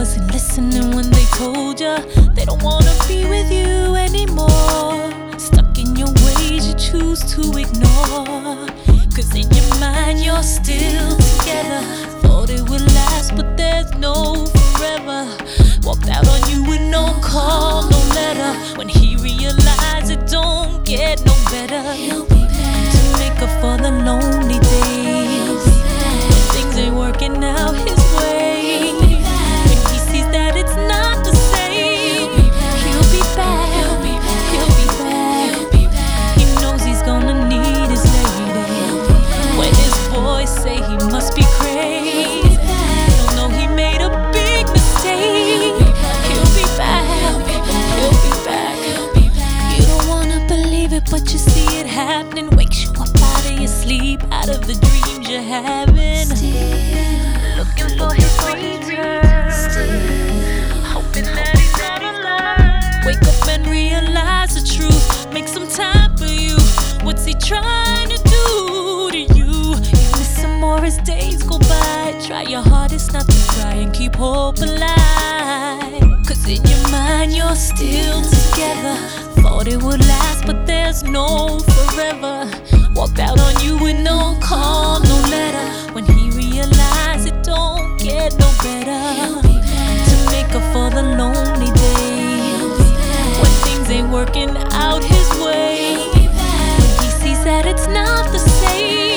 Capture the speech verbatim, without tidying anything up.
wasn't listening when they told ya they don't wanna be with you anymore. Stuck in your ways you choose to ignore, cause in your mind you're still together. Thought it would last but there's no forever. Walked out on you with no call, no letter. When he realized it don't get no better, he'll be back to make up for the lonely days when things ain't working out his way. When he sees that it's not the same, he'll be back, he'll be back, he'll be back. He knows he's gonna need his lady. When his boys say he must be crazy, he'll know he made a big mistake. He'll be back, he'll be back. You don't wanna believe it, but you see it happening. Wakes you up out of your sleep, out of the dreams you're having. Looking for his return, hoping that he's not alive. Wake up and realize the truth. Make some time for you. What's he trying to do to you? You miss him more as days go by. Try your hardest not to cry and keep hope alive, cause in your mind you're still together. Thought it would last but there's no forever. Walked out on you with no call, no letter. When he realized it don't get no better, to make up for the lonely days when things ain't working out his way. When he sees that it's not the same,